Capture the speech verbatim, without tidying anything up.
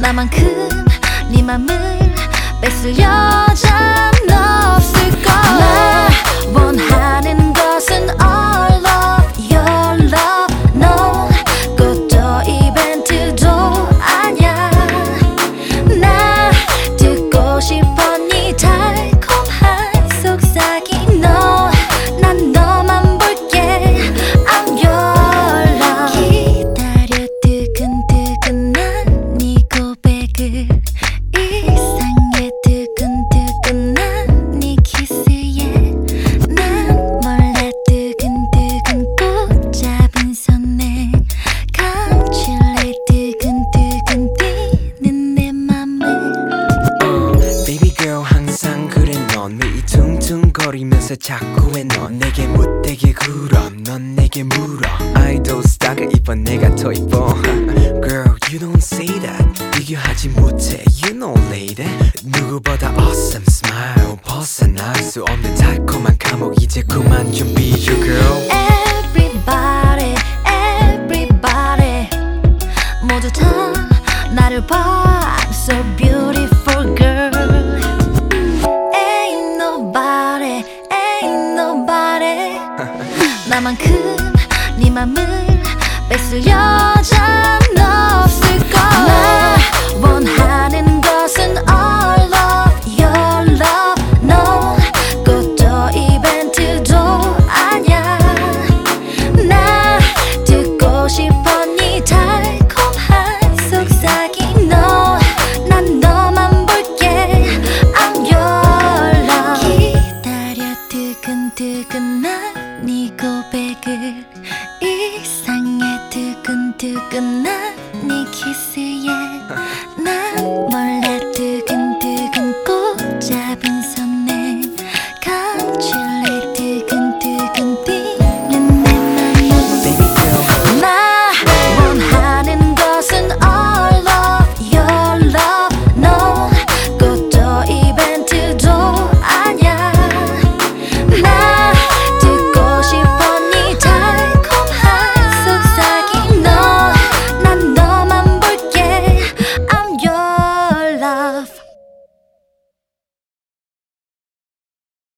나만큼 네 맘을 뺏을 여자는 없을걸. 나 원하는 것은 all of your love. No, 꽃도 이벤트도 아냐. 나 듣고 싶어 네 달콤한 속삭임. No, 난 너만 볼게. I'm your love. 기다려 뜨끈뜨끈한 네 고백을, 이상해 뜨끈뜨끈한 네 키스에 난 몰라. 뜨끈뜨끈 꼭 잡은 손에 감출래 뜨끈뜨끈 뛰는 내 맘을. Baby girl 항상 그래. 넌 왜 이 퉁퉁거리면서 자꾸 해. 넌 내게 못되게 굴어. 넌 내게 물어. 아이돌 스타가 이뻐 내가 더 이뻐. Girl you don't say that. 비교하지 못해 you know lady. 누구보다 awesome smile. 벗어날 수 없는 달콤한 감옥. 이제 그만 좀 비교 girl. Everybody, everybody 모두 다 나를 봐. I'm so beautiful girl. Ain't nobody, ain't nobody 나만큼 네 맘을 뺏을 여자